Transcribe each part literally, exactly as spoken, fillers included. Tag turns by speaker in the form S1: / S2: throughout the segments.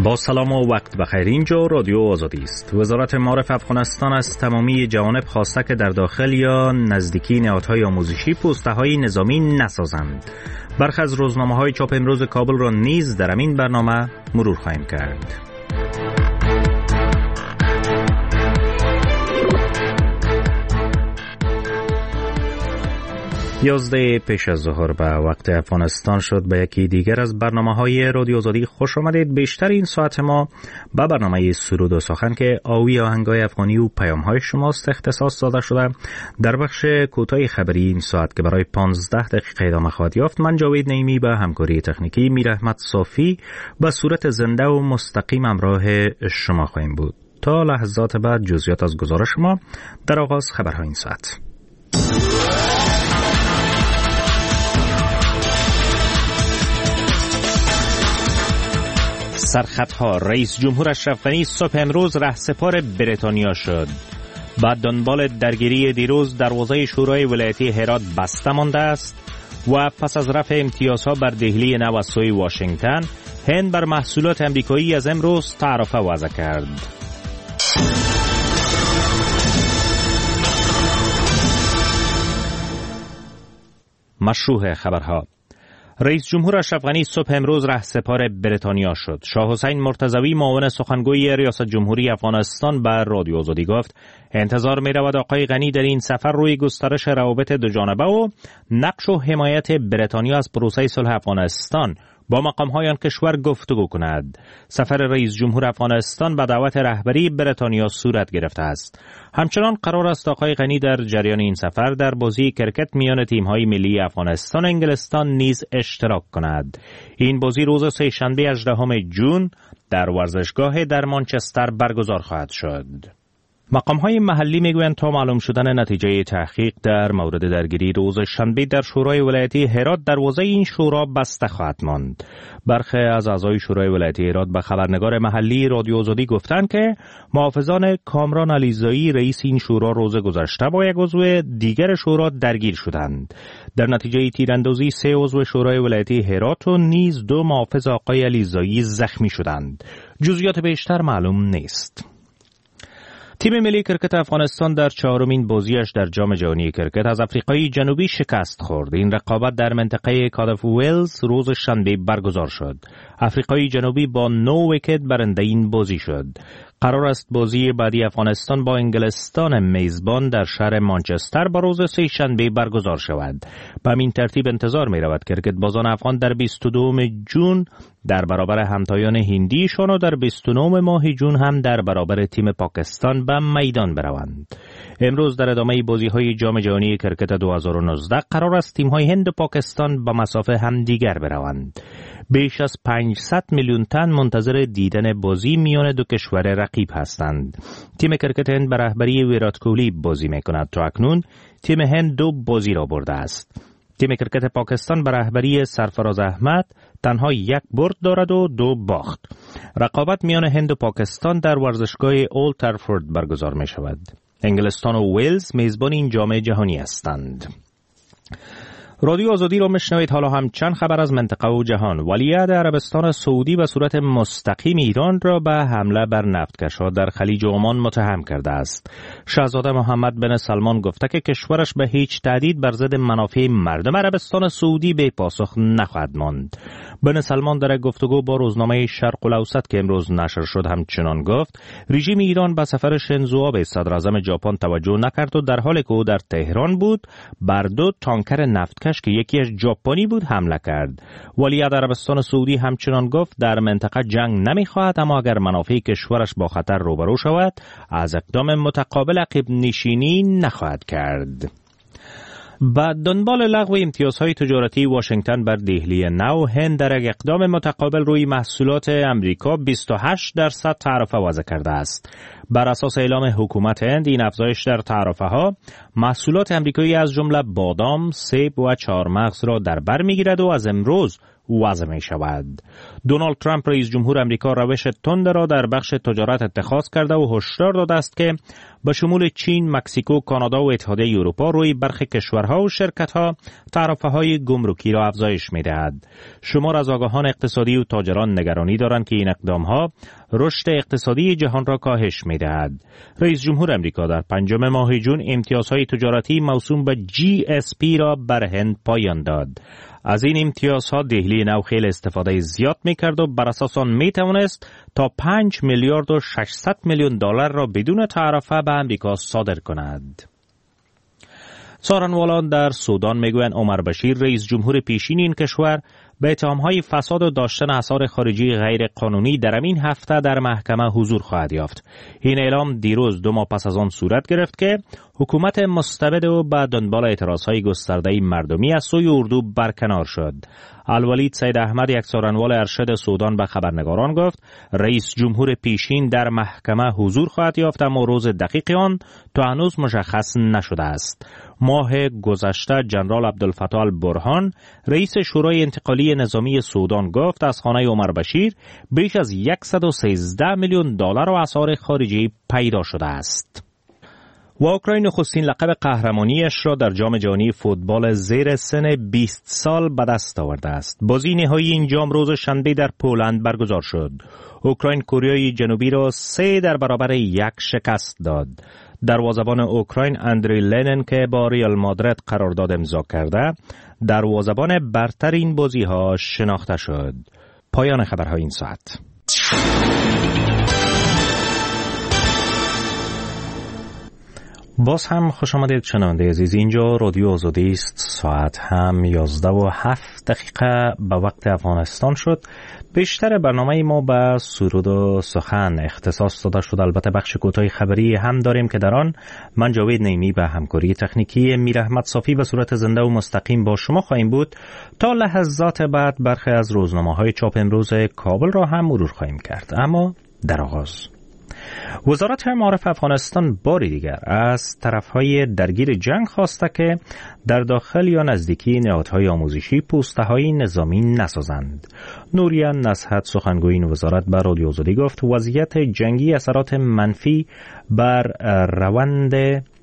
S1: با سلام و وقت بخیر. اینجا رادیو آزادی است. وزارت معارف افغانستان از تمامی جوانب خواسته که در داخل یا نزدیکی نهادهای آموزشی پوسته‌های نظامی نسازند. برخی از روزنامه‌های چاپ امروز کابل را نیز در این برنامه مرور خواهیم کرد. یازده پیش از ظهر به وقت افغانستان شد. به یکی دیگر از برنامه‌های رادیو آزادی خوش آمدید. بیشتر این ساعت ما به برنامه سرود و سخن که آوی آهنگای افغانی و پیام‌های شماست اختصاص داده شده. در بخش کوتاه خبری این ساعت که برای پانزده دقیقه ادامه خواهد یافت، من جاوید نعیمی به همکاری تکنیکی میر احمد صافی به صورت زنده و مستقیم همراه شما خواهیم بود. تا لحظات بعد جزئیات از گزارش ما. در آغاز خبرهای این ساعت. سرخطها: رئیس جمهور اشرف غنی صبح امروز رهسپار بریتانیا شد. بعد دنبال درگیری دیروز دروازه شورای ولایتی هرات بسته مانده است و پس از رفع امتیازها بر دهلی نو از سوی واشنگتن، هند بر محصولات امریکایی از امروز تعرفه وضع کرد. مشروع خبرها: رئیس جمهور اشرف غنی صبح امروز رهسپار بریتانیا شد. شاه حسین مرتضوی معاون سخنگوی ریاست جمهوری افغانستان بر رادیو آزادی گفت انتظار می رود آقای غنی در این سفر روی گسترش روابط دو جانبه و نقش و حمایت بریتانیا از پروسه صلح افغانستان با مقام‌های آن کشور گفتگو کند. سفر رئیس جمهور افغانستان به دعوت رهبری بریتانیا صورت گرفته است. همچنان قرار است آقای غنی در جریان این سفر در بازی کرکت میان تیم‌های ملی افغانستان و انگلستان نیز اشتراک کند. این بازی روز سه‌شنبه هجدهم ژوئن در ورزشگاه در منچستر برگزار خواهد شد. مقام‌های محلی میگویند تا معلوم شدن نتیجه تحقیق در مورد درگیری روز شنبه در شورای ولایتی هرات دروازه این شورا بسته خواهد ماند. برخی از اعضای شورای ولایتی هرات به خبرنگار محلی رادیو آزادی گفتند که محافظان کامران علیزایی رئیس این شورا روز گذشته با یک عضو دیگر شورا درگیر شدند. در نتیجه تیراندازی سه عضو شورای ولایتی هرات و نیز دو محافظ آقای علیزایی زخمی شدند. جزئیات بیشتر معلوم نیست. تیم ملی کرکت افغانستان در چهارمین بازیش در جام جهانی کرکت از آفریقای جنوبی شکست خورد. این رقابت در منطقه کاردیف ولز روز شنبه برگزار شد. آفریقای جنوبی با نه ویکت برنده این بازی شد. قرار است بازی بعدی افغانستان با انگلستان میزبان در شهر منچستر با روز سه شنبه برگزار شود. به همین ترتیب انتظار می رود کرکت بازان افغان در بیست و دوم ژوئن در برابر همتایان هندیشان و در بیست و نهم ماه ژوئن هم در برابر تیم پاکستان به میدان بروند. امروز در ادامه بازی‌های جام جهانی کرکت دو هزار و نوزده قرار است تیم‌های هند و پاکستان به مسافه همدیگر بروند. بیش از پانصد میلیون تن منتظر دیدن بازی میان دو کشور رقیب هستند. تیم کرکت هند به رهبری ویرات کوهلی بازی می‌کند. تا اکنون تیم هند دو بازی را برده است. تیم کرکت پاکستان به رهبری سرفراز احمد تنها یک برد دارد و دو باخت. رقابت میان هند و پاکستان در ورزشگاه اولد ترافورد برگزار می شود. انگلستان و ویلز میزبان این جام جهانی هستند. رادیو آزادی را میشنوید. حالا هم چند خبر از منطقه و جهان. ولیعهد عربستان سعودی به صورت مستقیم ایران را به حمله بر نفتکش‌ها در خلیج عمان متهم کرده است. شاهزاده محمد بن سلمان گفته که کشورش به هیچ تهدید بر ضد منافع مردم عربستان سعودی به پاسخ نخواهد ماند. بن سلمان در گفتگو با روزنامه شرق الاوسط که امروز نشر شد همچنان گفت رژیم ایران به سفر شینزو آبه صدر اعظم ژاپن توجه نکرد و در حالی که او در تهران بود بر دو تانکر نفتکش که یکیش ژاپنی بود حمله کرد. ولیعهد عربستان سعودی همچنان گفت در منطقه جنگ نمیخواهد، اما اگر منافع کشورش با خطر روبرو شود از اقدام متقابل عقب نشینی نخواهد کرد. با دنبال لغو امتیازهای تجارتی واشنگتن بر دهلی نو، هند در یک اقدام متقابل روی محصولات امریکا بیست و هشت درصد تعرفه وضع کرده است. بر اساس اعلام حکومت هند این افزایش در تعرفه ها محصولات امریکایی از جمله بادام، سیب و چهارمغز را در بر میگیرد و از امروز وضع می شود. دونالد ترامپ رئیس جمهور امریکا روش تند را در بخش تجارت اتخاذ کرده و هشدار داده است که به شمول چین، مکزیکو، کانادا و اتحادیه اروپا روی برخی کشورها و شرکت‌ها تعرفه‌های گمرکی را افزایش می‌دهد. شمار از آگاهان اقتصادی و تاجران نگرانی دارند که این اقدام‌ها رشد اقتصادی جهان را کاهش می‌دهد. رئیس جمهور امریکا در پنجم ماه جون امتیازهای تجارتی موسوم به جی اس پی را بر هند پایان داد. از این امتیازها دهلی نو خیلی استفاده زیاد می‌کرد و بر اساس آن می‌توانست تا پنج میلیارد و ششصد میلیون دلار را بدون تعرفه به امریکا صادر کند. سخنوالان در سودان میگویند عمر بشیر رئیس جمهور پیشین این کشور به اتهامهای فساد و داشتن اثار خارجی غیر قانونی در این هفته در محکمه حضور خواهد یافت. این اعلام دیروز دو ماه پس از آن صورت گرفت که حکومت مستبد و به دنبال اعتراضهای گسترده مردمی از سوی اردو برکنار شد. الولید سید احمد، یک سخنوال ارشد سودان، به خبرنگاران گفت رئیس جمهور پیشین در محکمه حضور خواهد یافت، اما روز دقیق آن تا هنوز مشخص نشده است. ماه گذشته جنرال عبدالفتاح البرهان رئیس شورای انتقالی نظامی سودان گفت از خانه عمر بشیر بیش از صد و سیزده میلیون دلار و اثار خارجی پیدا شده است. و اوکراین نخستین لقب قهرمانیش را در جام جهانی فوتبال زیر سن بیست سال به دست آورده است. بازی نهایی این جام روز شنبه در پولند برگزار شد. اوکراین کره جنوبی را سه در برابر یک شکست داد. دروازه‌بان اوکراین اندری لنن که با ریال مادرید قرارداد امضا کرده، دروازه‌بان برتر این بازی‌ها شناخته شد. پایان خبرهای این ساعت. باز هم خوش آمدید شنونده عزیز، اینجا رادیو آزادی است. ساعت هم یازده و هفت دقیقه به وقت افغانستان شد. بیشتر برنامه ما به سرود و سخن اختصاص داده شد. البته بخش کوتاه خبری هم داریم که در آن من جاوید نیمی به همکاری تکنیکی میر احمد صافی به صورت زنده و مستقیم با شما خواهیم بود. تا لحظات بعد برخی از روزنامه‌های چاپ امروز کابل را هم مرور خواهیم کرد. اما در آغاز وزارت معارف افغانستان باری دیگر از طرفهای درگیر جنگ خواسته که در داخل یا نزدیکی نهادهای آموزشی پوسته‌های نظامی نسازند. نوریه نصحت، سخنگوی این وزارت، به رادیو آزادی گفت وضعیت جنگی اثرات منفی بر روند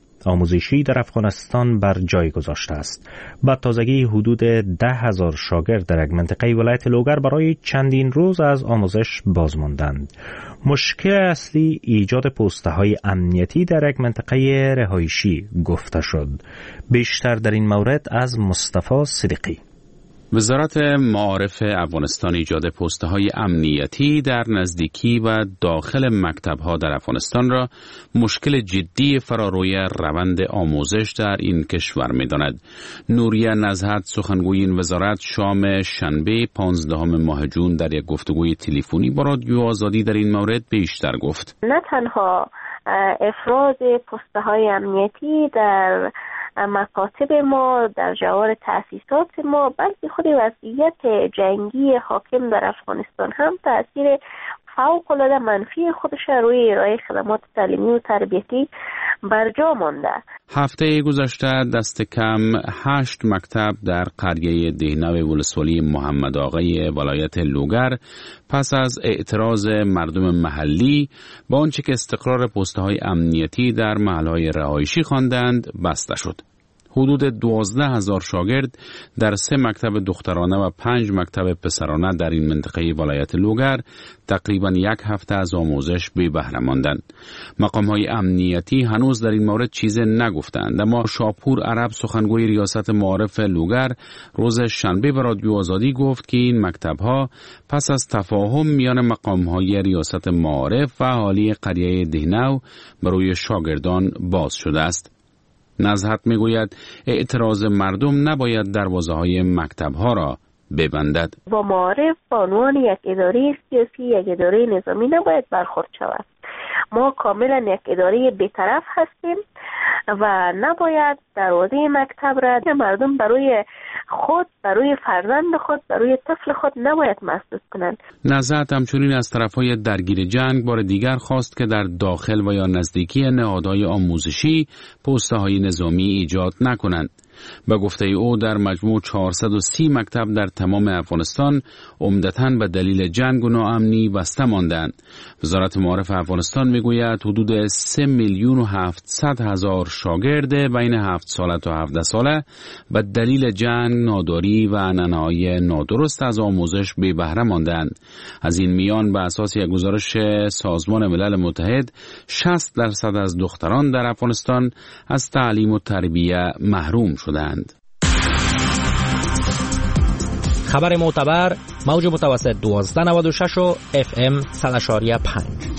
S1: آموزشی در افغانستان بر جای گذاشته است. با تازگی حدود ده هزار شاگرد در یک منطقه ولایت لوگر برای چندین روز از آموزش باز ماندند. مشکل اصلی ایجاد پوسته‌های امنیتی در یک منطقه رهایشی گفته شد. بیشتر در این مورد از مصطفی صدیقی.
S2: وزارت معارف افغانستان ایجاد پست‌های امنیتی در نزدیکی و داخل مکتب‌ها در افغانستان را مشکل جدی فراروی روند آموزش در این کشور می‌داند. نوریه نزهت، سخنگوی این وزارت، شام شنبه پانزدهم ماه جون در یک گفتگوی تلفنی با رادیو آزادی در این مورد بیشتر گفت.
S3: نه تنها افراز پست‌های امنیتی در مکاتب ما، در جوار تأسیسات ما، بلکه خود وضعیت جنگی حاکم در افغانستان هم تأثیر فوق‌العاده منفی خودش روی ارائه خدمات تعلیمی و تربیتی برجا مانده.
S2: هفته گذشته دست کم هشت مکتب در قریه دهنو ولسوالی محمد آقای ولایت لوگر پس از اعتراض مردم محلی با آنچه که استقرار پست‌های امنیتی در محل‌های رهایشی خواندند بسته شد. حدود دوازده هزار شاگرد در سه مکتب دخترانه و پنج مکتب پسرانه در این منطقه ولایت لوگر تقریبا یک هفته از آموزش بی بهره ماندند. مقام‌های امنیتی هنوز در این مورد چیزی نگفتند، اما شاپور عرب، سخنگوی ریاست معارف لوگر، روز شنبه به رادیو آزادی گفت که این مکتب‌ها پس از تفاهم میان مقام‌های ریاست معارف و اهالی قریه دهنو برای شاگردان باز شده است. نزهت میگوید اعتراض مردم نباید دروازه‌های مکتب‌ها را ببندد.
S3: با معارف به عنوان یک اداره سیاسی، یک اداره نظامی نباید برخورد شود. ما کاملا یک اداره بی‌طرف هستیم و نباید دروازه مکتب را مردم برای خود برای فرزند خود، برای طفل خود نباید مسدود کنند.
S2: نهضت همچنین از طرفهای درگیر جنگ بار دیگر خواست که در داخل و یا نزدیکی نهادهای آموزشی پست‌های نظامی ایجاد نکنند. به گفته او در مجموع چهارصد و سی مکتب در تمام افغانستان عمدتاً به دلیل جنگ و ناامنی بسته ماندند. وزارت معارف افغانستان میگوید حدود سه میلیون و هفتصد هزار شاگرد بین هفت ساله تا هفده ساله به دلیل جنگ، ناداری و عنعنه‌های نادرست از آموزش بی بهره ماندند. از این میان به اساس یک گزارش سازمان ملل متحد شصت درصد از دختران در افغانستان از تعلیم و تربیت محروم شدند.
S4: خبر معتبر موج متوسط دوازده نود و شش و اف ام صد و پنج.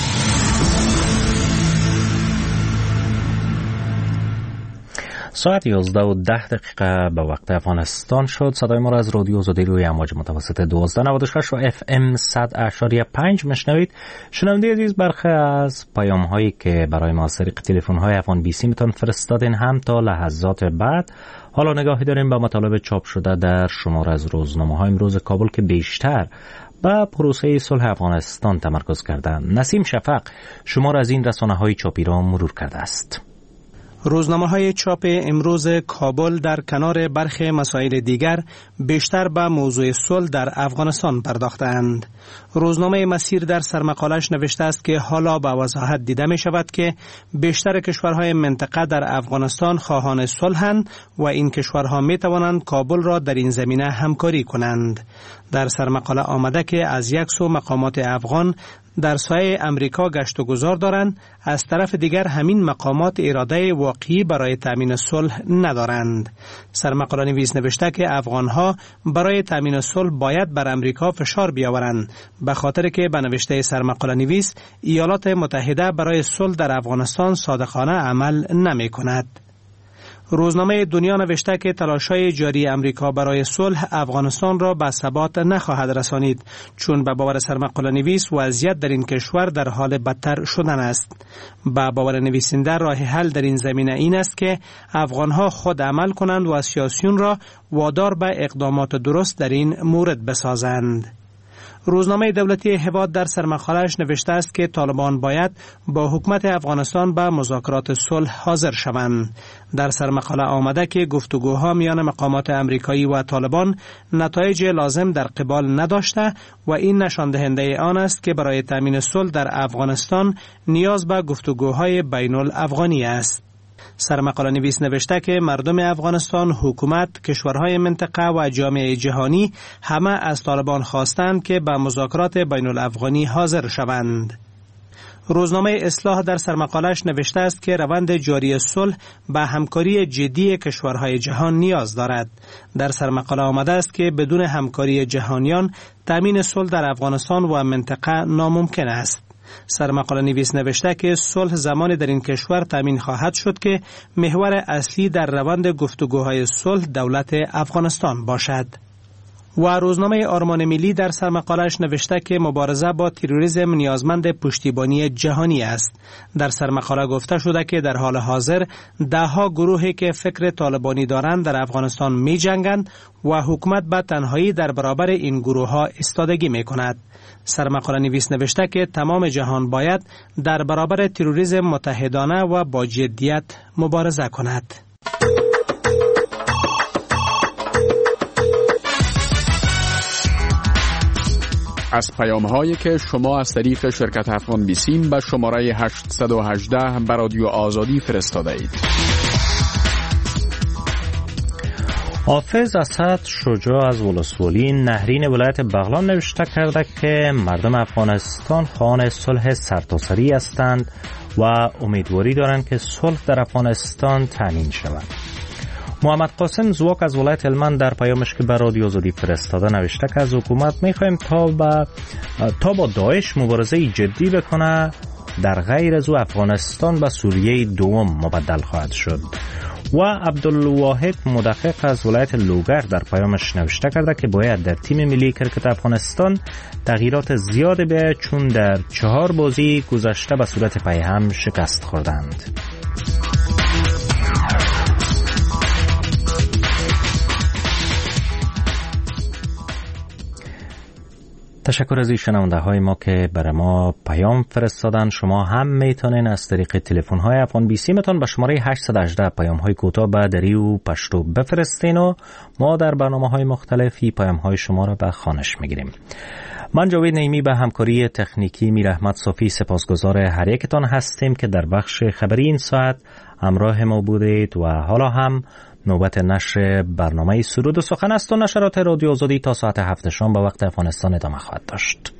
S1: ساعت یازده و ده دقیقه به وقت افغانستان شد. صدای ما را از رادیو آزادی روی امواج متوسط دوازده نود و شش و اف ام صد و پنج میشنوید. شنونده عزیز، برخی از پیام هایی که برای ما از طریق تلفن های افغان بیسی میتون فرستادین هم تا لحظات بعد. حالا نگاهی داریم به مطالب چاپ شده در شماره از روزنامه های امروز کابل که بیشتر با پروسه صلح افغانستان تمرکز کردند. نسیم شفق شماره از این رسانه های چاپی را مرور کرده است.
S5: روزنامه‌های چاپ امروز کابل در کنار برخی مسائل دیگر بیشتر به موضوع صلح در افغانستان پرداختند. روزنامه مسیر در سرمقالش نوشته است که حالا به وضاحت دیده می شود که بیشتر کشورهای منطقه در افغانستان خواهان صلحند و این کشورها می توانند کابل را در این زمینه همکاری کنند. در سرمقاله آمده که از یک سو مقامات افغان در سایه امریکا گشت و گذار دارند، از طرف دیگر همین مقامات اراده واقعی برای تامین صلح ندارند. سرمقاله نویس نوشته که افغانها برای تامین صلح باید بر امریکا فشار بیاورند، به خاطر که به نوشته سرمقاله نویس ایالات متحده برای صلح در افغانستان صادقانه عمل نمی کند. روزنامه دنیا نوشته که تلاش‌های جاری امریکا برای صلح افغانستان را به ثبات نخواهد رسانید، چون به باور سرمقاله نویس وضعیت در این کشور در حال بدتر شدن است. به باور نویسنده راه حل در این زمینه این است که افغانها خود عمل کنند و سیاسیون را وادار به اقدامات درست در این مورد بسازند. روزنامه دولتی هواد در سرمقاله‌اش نوشته است که طالبان باید با حکومت افغانستان به مذاکرات صلح حاضر شوند. در سرمقاله آمده که گفتگوها میان مقامات امریکایی و طالبان نتایج لازم در قبال نداشته و این نشان دهنده آن است که برای تامین صلح در افغانستان نیاز به گفتگوهای بین الافغانی است. سرمقاله نویس نوشته که مردم افغانستان، حکومت، کشورهای منطقه و جامعه جهانی همه از طالبان خواستند که به مذاکرات بین الافغانی حاضر شوند. روزنامه اصلاح در سرمقاله‌اش نوشته است که روند جاری صلح به همکاری جدی کشورهای جهان نیاز دارد. در سرمقاله آمده است که بدون همکاری جهانیان تامین صلح در افغانستان و منطقه ناممکن است. سرمقاله نویس نوشته که صلح زمانی در این کشور تامین خواهد شد که محور اصلی در روند گفتگوهای صلح دولت افغانستان باشد. و روزنامه آرمان ملی در سرمقاله‌اش نوشته که مبارزه با تروریسم نیازمند پشتیبانی جهانی است. در سرمقاله گفته شده که در حال حاضر ده‌ها گروهی که فکر طالبانی دارند در افغانستان می جنگند و حکومت به تنهایی در برابر این گروه‌ها ایستادگی می کند. سرمقاله نویس نوشته که تمام جهان باید در برابر تروریسم متحدانه و با جدیت مبارزه کند.
S6: از پیام هایی که شما از طریق شرکت افغان بیسیم به شماره هشتصد و هجده به رادیو آزادی فرستاده اید.
S1: حافظ اسد شجاع از ولسوالی نهرین ولایت بغلان نوشته کرده که مردم افغانستان خواهان صلح سرتاسری هستند و امیدواری دارند که صلح در افغانستان تامین شود. محمد قاسم زواک از ولایت هلمند در پیامش که به رادیو آزادی فرستاده نوشته که از حکومت میخوایم تا با تا با داعش مبارزه جدی بکنه، در غیر از او افغانستان به سوریه دوم مبدل خواهد شد. و عبدالواحد مدقق از ولایت لوگر در پیامش نوشته کرده که باید در تیم ملی کرکت افغانستان تغییرات زیاد بیاید، چون در چهار بازی گذشته به صورت پیهم شکست خوردند. تشکر از این شنونده های ما که برای ما پیام فرستادن. شما هم میتونین از طریق تلفن های افغان بی سی متون به شماره هشت یک هشت پیام های کوتاه به دری و پشتو بفرستین و ما در برنامه های مختلفی پیام های شما را به خوانش میگیریم. من جاوید نعیمی به همکاری تکنیکی میر احمد صافی سپاسگزار هر یکتان هستیم که در بخش خبری این ساعت همراه ما بودید و حالا هم نوبت نشر برنامه سرود و سخن است و نشرات رادیو آزادی تا ساعت هفت شام به وقت افغانستان ادامه خواهد داشت.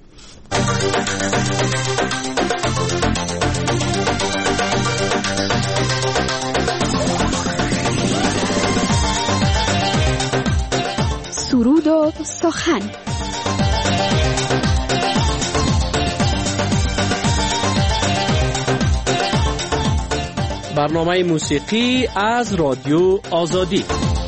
S7: سرود و سخن.
S8: برنامه موسیقی از رادیو آزادی.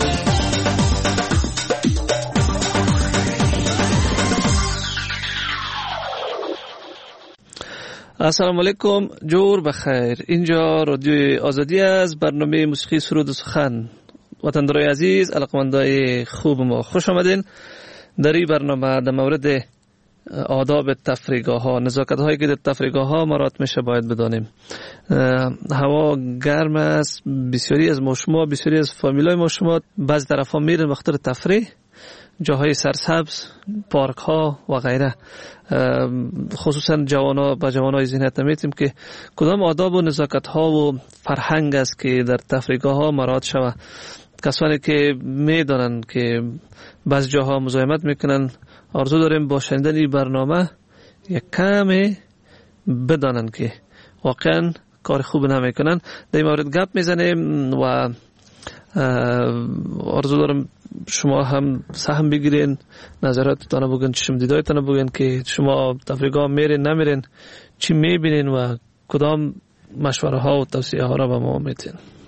S8: السلام علیکم، جور بخیر. اینجا رادیو آزادی از برنامه موسیقی سرود و سخن. وطندارای عزیز، علاقمندای خوب ما، خوش آمدین. در این برنامه در مورد آداب تفریحگاه ها، نزاکت هایی که در تفریحگاه ها مرات میشه باید بدانیم. هوا گرم است، بسیاری از ما شما، بسیاری از فامیلای ما شما بعض طرف ها میرن وقت تفریح، جاهای سرسبز، پارک ها و غیره. خصوصا جوانا با جوانای ذهنیت نمیتیم که کدام آداب و نزاکت ها و فرهنگ است که در تفریحگاه ها مراد شود. کسانی که میدانن که بعض جاها مزاحمت میکنن، آرزو داریم با شنیدن برنامه یک کمی بدانن که واقعا کار خوب نمیکنن. در این مورد گپ میزنیم و آرزو دارم شما هم سهم بگیرین، نظراتتان بگین، چشم دیدایتان بگین که شما تفریحگاه میرین نمیرین، چی میبینین و کدام مشوره ها و توصیه ها را به ما میتین.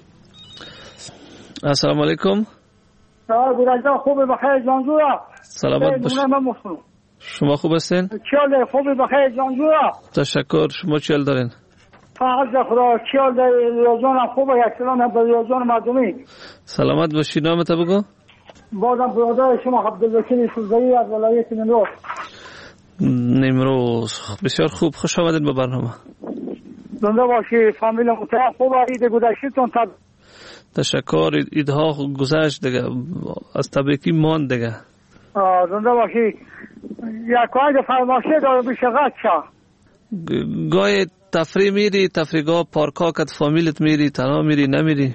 S8: السلام علیکم.
S9: سلام علیکم. خوبه بخیر جانجورا.
S8: سلامت باشید. شما خوب هستین؟
S9: چیال خوبه بخیر جانجورا.
S8: تشکر. شما چیال دارین؟
S9: فقط خدا چیال در ریاضان خوبه. یک سلام به ریاضان مردمی.
S8: سلامت باشی. نامت بگو.
S9: بازم برادر شما عبدالوکیل سوزایی از ولایت نیمروز.
S8: نیمروز. بسیار خوب، خوش آمدید به برنامه.
S9: زنده باشی. فامیل محترم خوبه. عید گذشتتون تب
S8: تشکر. ایدها گذشت دیگه، از تبریکی ماند دیگه.
S9: زنده باشی. یک کاری فرماشه داره بیشه غد شا.
S8: گاهی تفریح میری، تفریحگاه پارکا کت فامیلت میری، تنها میری نمیری؟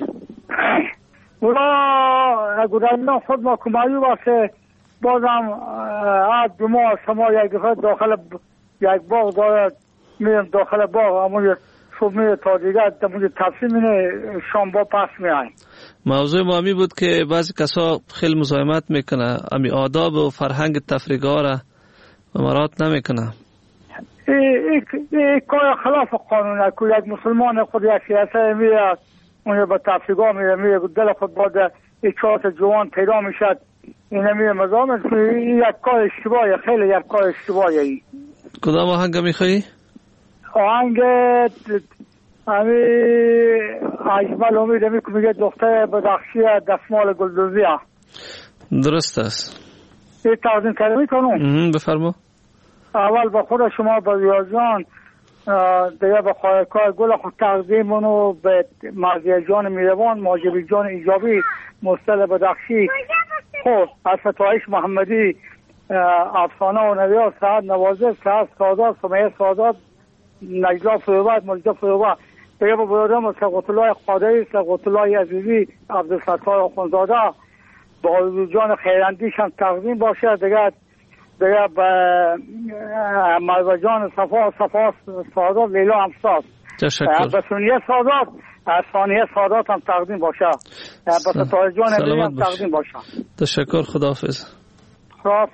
S9: اولا گذاشتن خود ما کمایی باشه. بازم عد دو ماه شما یک دفعه داخل یک باغ دارد میرم داخل باغ همون صبح میره تا دیگر در تفسیر مینه شام با پس میایم.
S8: موضوع ما همی بود که بعضی کسا خیلی مزاحمت میکنه، امی آداب و فرهنگ تفریحگاه را مراعات نمیکنه.
S9: این کار خلاف قانونه که یک مسلمان خود یک سیاسه میره اون به تفریحگاه میره میره دل خود بعد اچات جوان پیدا میشد این میره مزاحمت. یک کار اشتباهی، خیلی یک کار اشتباهی.
S8: کدام آهنگ میخوایی؟
S9: آهنگ همی اجمل امید همی که میگه دختر بدخشی دستمال گلدوزی ها.
S8: درست است.
S9: این تقدیم کرده میکنم.
S8: بفرما.
S9: اول به خود شما به ریاضان دیگه به خواهکار گل خود تقدیمونو به مرزی جان میروان، ماجبی جان ایجابی، مستل بدخشی، خود از فتایش محمدی، افسانه و نویات، سعد نوازه، سعد سادات، سمیه سادات، نجلا فروبت، مجدا فروبت، دیگه به برادرم سقوط الله قادری، سقوط الله عزیزی، عبدالستار آخونزاده، با جان خیراندیش هم تقدیم باشه. دیگه دیگه به مروه جان صفا صفا سادات، لیلا همساز، به سونیه سادات، ثانیه سادات هم تقدیم باشه. به ستاره جان عزیزی هم تقدیم باشه.
S8: تشکر. خداحافظ.
S9: خداحافظ.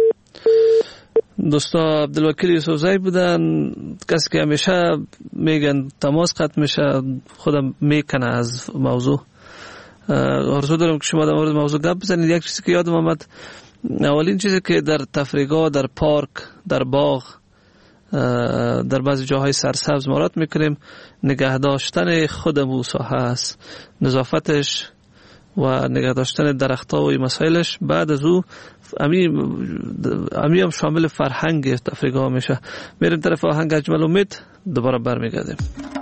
S8: دوستا عبدالوکیل یوسفزئی بودن، کسی که همیشه میگن تماس قطع میشه، خودم میکنه از موضوع. آرزو دارم که شما در مورد موضوع گپ بزنید. یک چیزی که یادم آمد، اولین چیزی که در تفریحگاه، در پارک، در باغ، در بعضی جاهای سرسبز مراد میکنیم، نگه داشتن خودمون ساحه است، نظافتش و نگه داشتن درخت‌ها و مسائلش. بعد از او امی امی هم شامل فرهنگ تفریحگاه میشه. میریم طرف آهنگ اجمل امید، دوباره برمیگردیم.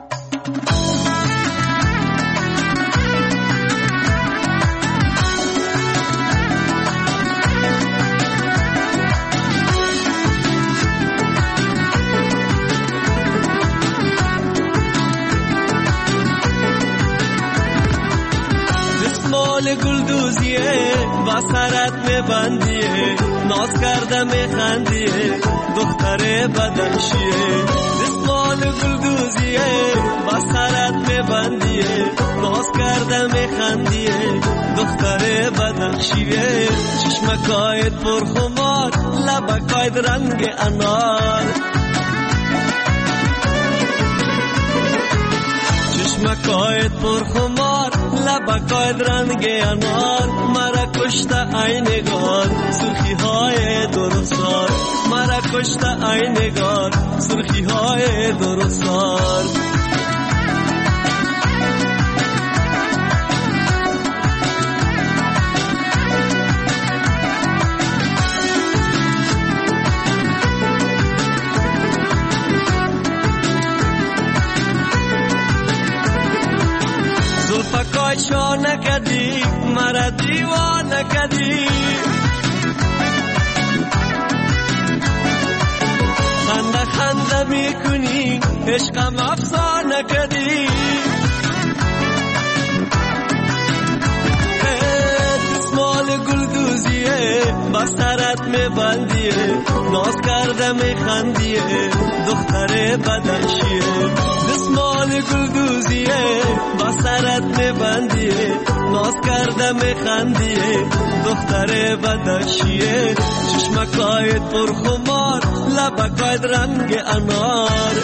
S10: گلدوزیه با سرت میبندیه، ناز کرده میخندیه دختر بدخشیه. دستمال گلدوزیه با سرت میبندیه، ناز کرده میخندیه دختر بدخشیه. چشمکایت پرخمار، لبکایت رنگ انار، چشمکایت پرخمار، لبکایت رنگ انار. مرا کشته ای نگار، سرخی های درستار. مرا کشته ای نگار، سرخی های درستار. زلفکای شانه کدی، مرا دیوانه کدی. خنده خنده میکنی، عشقم افسانه کدی. دستمال گلدوزیه با سرت میبندیه، ناز کرده میخندیه دختر بدخشیه. دستمال گلدوزیه با سرت میبندیه، ناز کرده میخندیه دختر بدخشیه. چشمکایت پرخمار، لبکایت رنگ انار.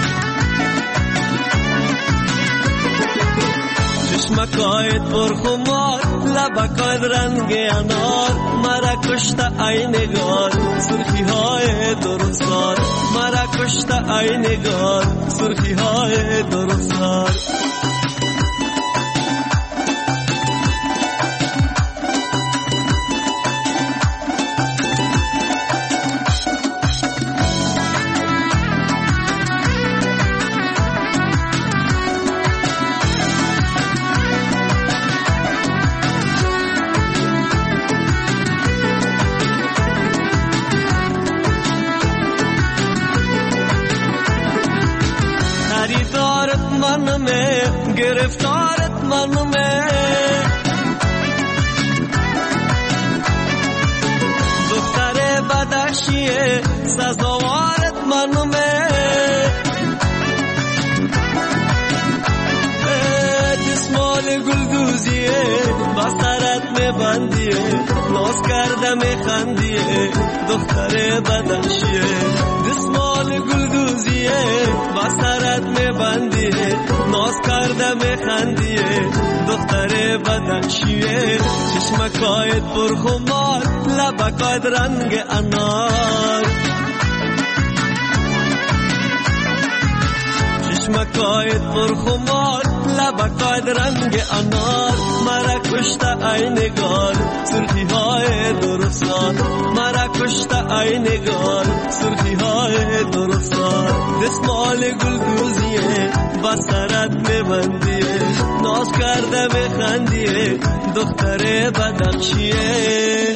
S10: چشمکایت پرخمار، لبکایت رنگ انار. مرا کشته ای نگار، سرخی های درستار. مرا کشته ای نگار، سرخی های درستار. گرفتارت منمه، دختر بدخشیه سزاوارت منمه. دستمال گلدوزیه با سرت میبندیه، ناز کرده میخندیه دختر بدخشیه. دستمال گلدوزیه با سرت میبندیه، ناز کرده میخندیه دختر بدخشیه. چشمکایت پرخمار، لبکایت رنگ انار. چشمکایت پرخمار، لبکایت رنگ انار. مرا کشته ای نگار، سرخی های درستار. مرا کشته ای نگار، سرخی های درستار. دستمال گلدوزیه با سرت میبندیه، ناز کرده میخندیه دختر بدخشیه.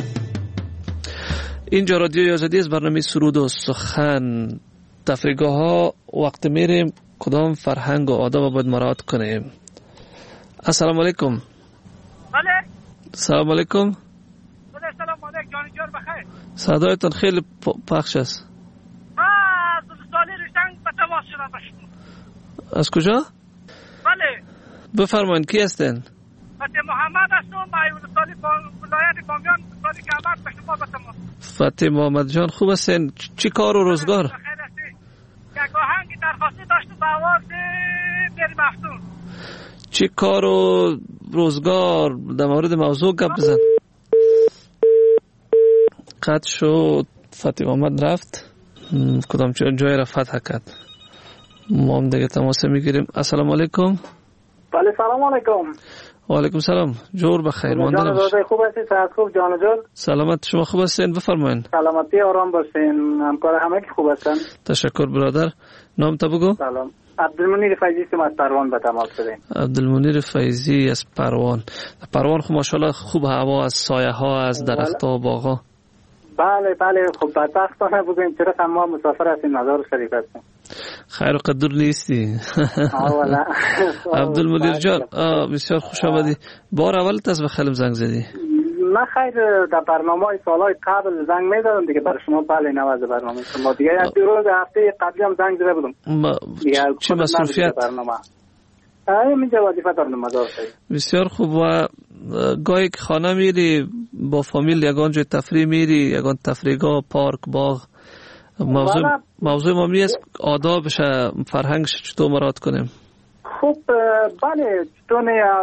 S8: اینجا رادیوی آزادی از برنامه سرود و سخن. تفریحگاه ها وقت میریم کدام فرهنگ و آداب باید مراعات کنیم. السلام علیکم.
S11: بله.
S8: سلام علیکم.
S11: بله سلام علیکم. جان جان بخیر.
S8: صدایتان خیلی پخش است.
S11: از سالی رشتن به تماس شدم باشید.
S8: از کجا؟
S11: بله.
S8: بفرمایید کی هستین؟
S11: فتح محمد هستم. مایون سالی ولایت بامیان. سالی که آمد به شما به تماس.
S8: فتح محمد جان خوب هستین؟ چی کار و روزگار؟
S11: بخیر هستی. یک آهنگ درخواستی داشتم به آواز میری مفتون.
S8: چی کار و روزگار در مورد موضوع گپ بزن. قطع شد. فتح محمد رفت کدام جای را فتح کرد. ما هم دیگه تماس میگیریم. السلام علیکم.
S12: بله سلام علیکم.
S8: و علیکم سلام. جور بخیر. ماندن
S9: باشید. خوب هستید؟ صحت خوب جان جان؟
S8: سلامت شما خوب هستین؟ بفرمایید.
S9: سلامتی آرام باشین. همکار همه کی خوب هستن؟
S8: تشکر برادر. نام تا بگو.
S9: سلام. عبدالمنیر فیضی هستم از پروان به تماس شدیم.
S8: عبدالمنیر فیضی از پروان. پروان خب ماشاءالله خوب هوا، از سایه ها، از درخت ها و باغ ها.
S9: بله بله. خب بدبختانه بگیم چرا ما مسافر هستیم مزار شریف هستیم.
S8: خیر و قدر نیستی.
S9: آولا.
S8: عبدالمنیر جان بسیار خوش آمدی. بار اولت از بخلم زنگ زدی؟
S9: من خیر در برنامه های سالهای قبل زنگ میدادم دیگه برای شما. بله نواز برنامه شما دیگه یک روز هفته قبلی هم زنگ زده بودم.
S8: چه مسئولیت؟
S9: اینجا وظیفه دارم مزار شریف.
S8: بسیار خوب. و گاهی که خانه میری با فامیل یگان جای تفریح میری، یگان تفریحگاه، پارک، باغ؟ موضوع موضوع ما می است آدابش، فرهنگش چطور مراعات کنیم؟
S9: خب بله چطور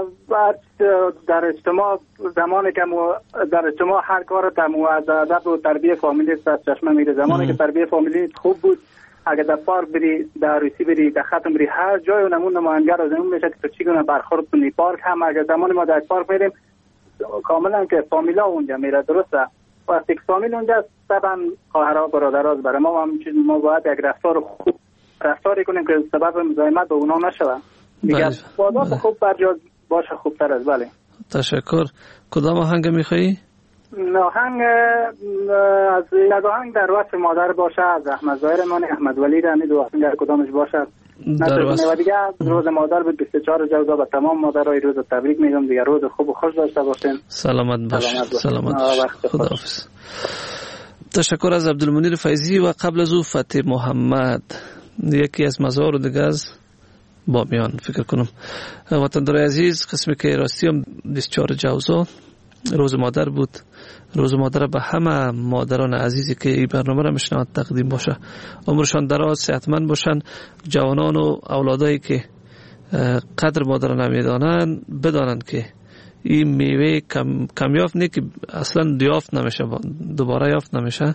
S9: در اجتماع زمانی که در اجتماع هر کار در ادب و تربیت فامیلی سر چشمه میره. زمانی که تربیت فامیلی خوب بود، اگه در پارک بری، در عروسی بری، در ختم بری، هر جای و نمون نماینگر از اون میشه که تو چگونه برخورد کنی. پارک هم اگه زمانی ما در پارک میریم کاملا که فامیلا اونجا میره، درسته؟ وقتی که فامیل اونجا طبعا خواهرها برادرها برای ما هم چیز ما باید یک رفتار خوب رفتاری کنیم که سبب مزاحمت به اونا نشود. دیگه آداب خوب برجا باشه خوبتر از. بله
S8: تشکر. کدام آهنگ میخوایی؟
S9: آهنگ از یک آهنگ در وصف مادر باشه از احمد ظاهر من احمد ولی رمی دو آهنگ کدامش باشه
S8: در وصف.
S9: و دیگه روز مادر بود بیست و چهار جوزا به تمام مادرای روز تبریک میگم. دیگه روز خوب و خوش داشته باشین.
S8: سلامت باش. سلامت باش. خداحافظ. تشکر از عبدالمنیر فیضی. و قبل از او فتح محمد، یکی از مزار و دیگه از بامیان فکر کنم. وطندار عزیز، قسمی که راستی هم بیست و چهار جوزا روز مادر بود. روز مادر به همه مادران عزیزی که این برنامه را میشنوند تقدیم باشه. عمرشان دراز، صحتمند باشن. جوانان و اولادایی که قدر مادر نمیدانند بدانند که این میوه کم کمیافت نه که اصلا یافت نمیشه، دوباره یافت نمیشه.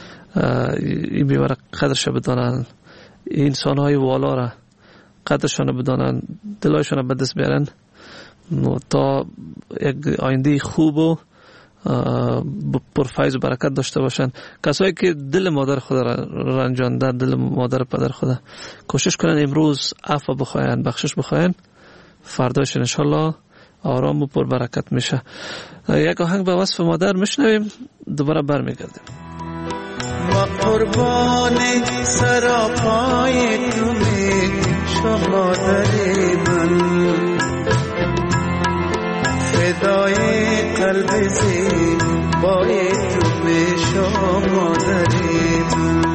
S8: این میوه را قدرش بدانند، انسان های والا را قدرشان بدانند، دلایشان به دست بیارن تا یک آینده خوب و پرفیض و برکت داشته باشن. کسایی که دل مادر خود را رنجانده، دل مادر پدر خود، کوشش کنن امروز عفو بخواین، بخشش بخواین، فرداش انشالله آرام و پر برکت میشه. یک آهنگ به وصف مادر میشنویم، دوباره برمیگردیم.
S10: ما قربان سراپای تو می شما داری من، فدای قلب زیبای تو می شما داری من.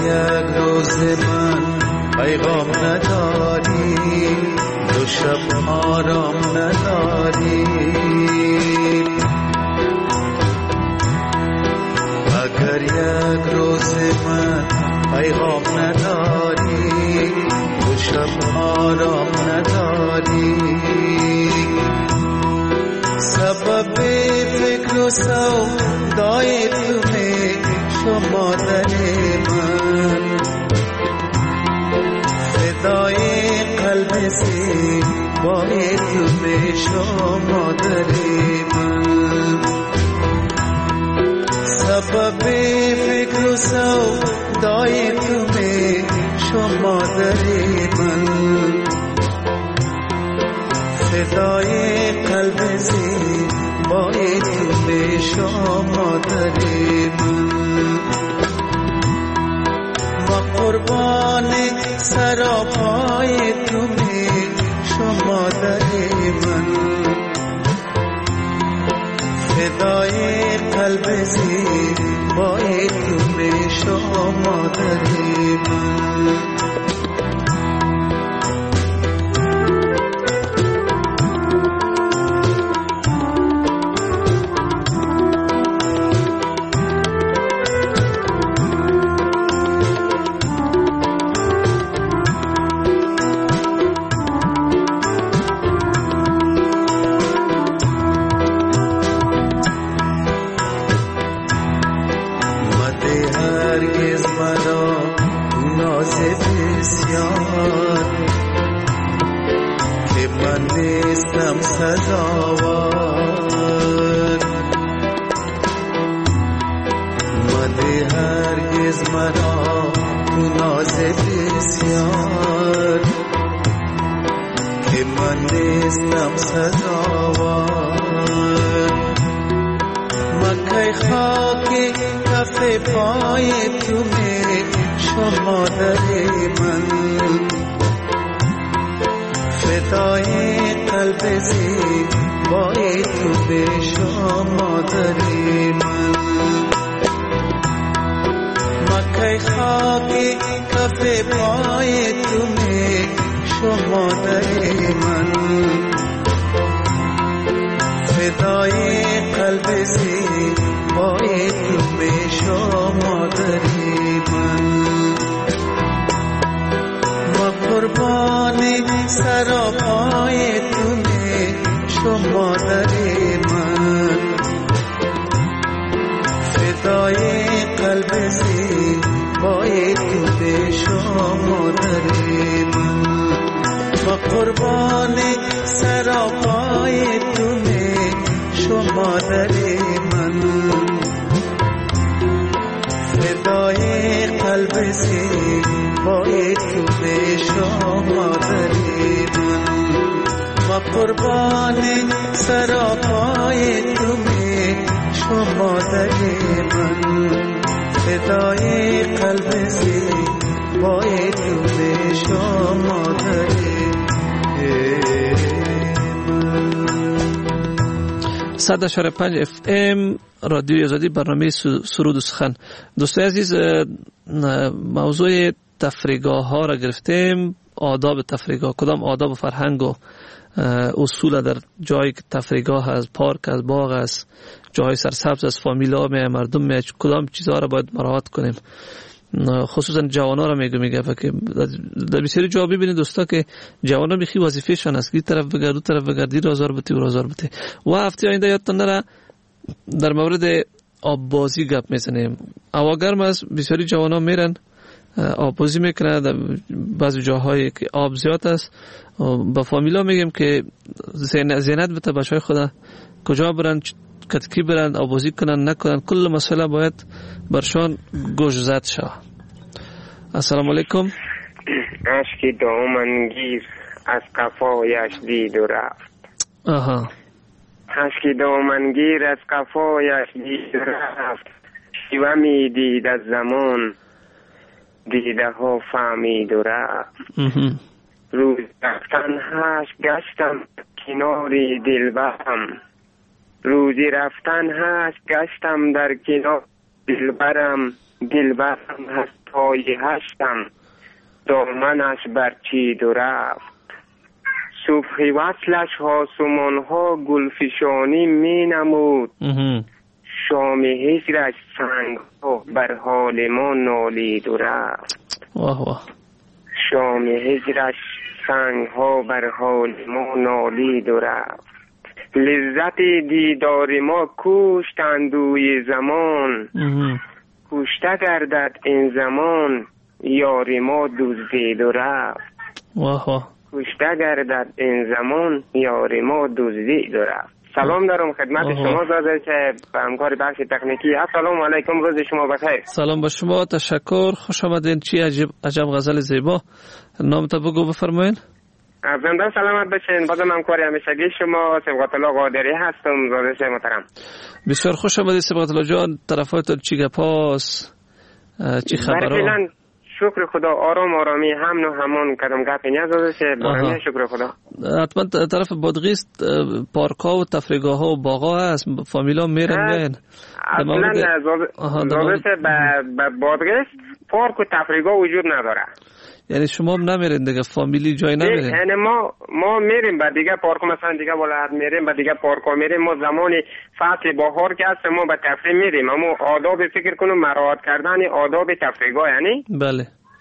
S10: یک روز من پیغام نداری، دو شب آرام نداری. اگر یک روز من پیغام نداری، دو شب آرام نداری. سبب فکر و سودای تو می شما در من، فدای قلب زیبای تو می شما در من. سبب فکر و سودای تو می شما در من، فدای قلب زیبای تو می شما در من. ما قربان سراپای تو می شما در من، فدای قلب زیبای تو می شما در من.
S8: صد و شش پنج اف ام رادیوی آزادی، برنامه سرود و سخن. دوستان عزیز، موضوع تفریحگاه ها را گرفتیم. آداب تفریحگاه، کدام آداب و فرهنگ و اصول در جایی که تفریحگاه از پارک، از باغ، از جای سرسبز، از فامیلا می مردم می کدام چیزها را باید مراعات کنیم. خصوصا جوانا را میگه میگه که در بسیاری جا ببینید دوستا که جوانا میخی وظیفه‌شان است، این طرف بگرد دو طرف بگردی رازار بتی و رازار بتی. و هفته آینده یادتون نره در مورد آب بازی گپ میزنیم. هوا گرم است، بسیاری جوانا میرن آب بازی میکنن در بعضی جاهایی که آب زیاد است. با فامیلا میگیم که زینت بده بچهای خدا کجا برن، کتکی برن، آب بازی کنن نکنن، کل مسئله باید برشان گوش زد شود. السلام علیکم.
S12: اشکی دامنگیر از قفایش دید و رفت.
S8: آها.
S12: اشکی دامنگیر از قفایش دید و رفت، شیوه می دید از زمان دیده ها فهمید و رفت. روز رفتن هست گشتم کناری دلبرم، روزی رفتن هست گشتم در کنار دلبرم دلبرم هست پای هشتم دامنش برچید و رفت. صبح وصلش آسمان ها گلفشانی می نمود، شام هجرش سنگ ها بر حال ما نالید و رفت.
S8: واه واه.
S12: شام هجرش سنگ ها بر حال ما نالید و رفت. لذت دیدار ما کشت اندوی زمان، کشته گردد این زمان یار ما دزدید و رفت.
S8: واه واه.
S12: کشته گردد این زمان یار ما دزدید و رفت. سلام دارم خدمت شما زاده که به همکار بخش تکنیکی. السلام علیکم، روز شما بخیر.
S8: سلام با شما، تشکر، خوش آمدین. چی عجب عجب غزل زیبا. نام تا بگو بفرمایین.
S12: زنده سلامت باشین. بازم همکار همیشگی شما صبغت الله قادری هستم. زاده محترم
S8: بسیار خوش آمدید صبغت الله جان. طرفاتون چی گپاس، چی خبرها؟
S12: شکر خدا، آرام آرامی هم و همون کدام گپی نیازه شه. بارمی شکر خدا.
S8: حتما طرف بادغیس پارک‌ها و تفریحگاه ها و باغ‌ها هست، فامیلا میرن میان.
S12: اصلا زاده شه به بادغیس پارک و تفریحگاه وجود نداره.
S8: یعنی شما هم نمیرین دیگه، فامیلی جای نمیرین؟
S12: یعنی ما ما میریم به دیگه پارک، مثلا دیگه ولایت میریم به دیگه پارک‌ها میریم. ما زمانی فصل بهار که هست ما به تفریح میریم، اما آداب فکر کنم مراعات کردن آداب تفریحگاه. یعنی
S8: بله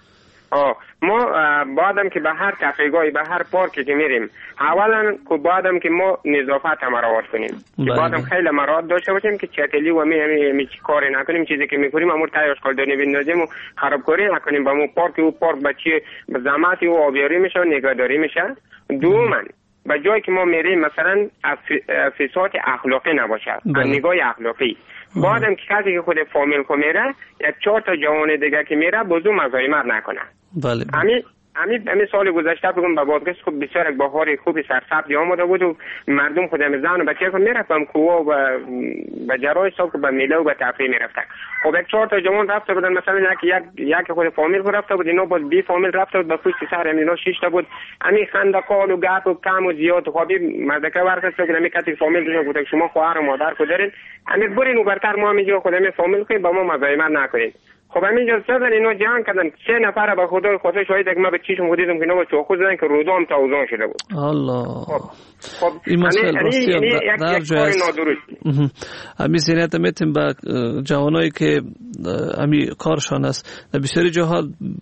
S12: آه ما بعدم که به هر تفریحگاهی به هر پارکی که میریم اولا که بعدم که ما نظافت هم مراعات کنیم، که بعدم خیلی مراعات داشته باشیم که چتلی و می می, می کاری نکنیم. چیزی که میکنیم امور تایش کالدونی بندازیم و خرابکاری نکنیم. با مو پارک و پارک بچه به زحمتی و آبیاری میشه و نگهداری میشه. دوما به جایی که ما میریم مثلا فساد اخلاقی نباشه، نگاه اخلاقی. بعدم که کسی که خود فامیل کو میره یک چهار تا جوان دیگه که میره بزو مزاحمت نکنه.
S8: بله.
S12: همین همین همین سال گذشته بگم به بادغیس خوب بسیار یک بهار خوبی سرسبزی آمده بود و مردم خودم زن و بچه ها میرفتن کوه و به جرای صاحب به میله و به تفریح میرفتن. خب یک چهار تا جوان رفته بودن، مثلا یک یک یک خود فامیل خود رفته بود، اینا بود بی فامیل رفته بود به پشت سر اینا شش تا بود. همین خندقال و گپ و کم و زیاد خوابی مردکه ورخت بود. همین کتی فامیل دیگه بود شما خواهر و مادر کو دارین، همین برین و برتر ما همینجا خودم فامیل کنیم با ما مزاحمت نکنین. خب همینجا سازن اینا جمع کردن سه نفر به خدا خدا شاید که ما به چیشم خودیدم که اینا چوخو زدن که رودام تاوزان شده بود.
S8: الله.
S12: خب خب
S8: این مسئله راستی در جای است. همین زینت میتیم به جوانایی که همین کارشان است در بسیاری جاها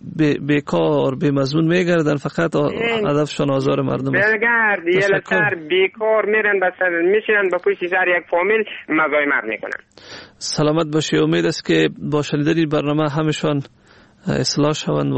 S8: بیکار به مضمون میگردن، فقط هدفشان آزار مردم است.
S12: بلگرد یه لسر بیکار میرن بس میشینن به پشت سر یک فامیل مزاحمت میکنن.
S8: سلامت باشی. امید است که با شنیدن برنامه همشان اصلاح شوند و